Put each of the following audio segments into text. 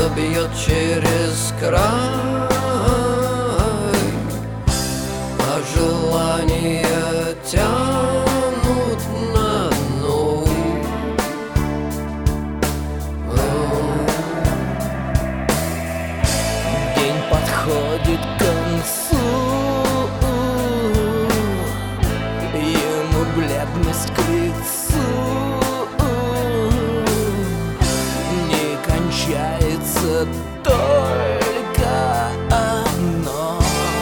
бьет через край, а желания тянут на дно. День подходит к концу, ему бледность к лицу. Не кончается только одно.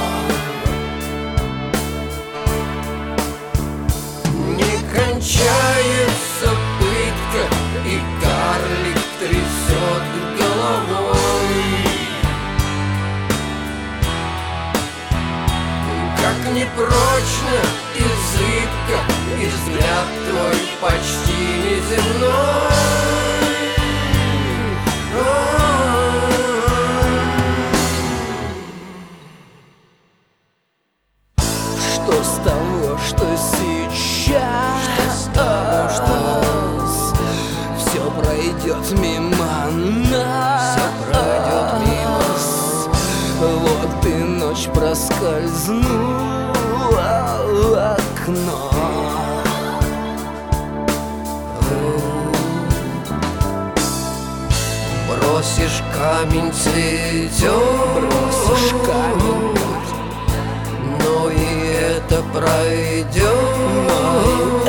Не кончается пытка, и карлик трясет головой. Как непрочно и зыбко, и взгляд твой почти неземной. Что с того, что сейчас все пройдет мимо нас, Все пройдет мимо. Вот и ночь проскользнула в окно. Бросишь камень, цветет, Бросишь камень, но и это пройдет.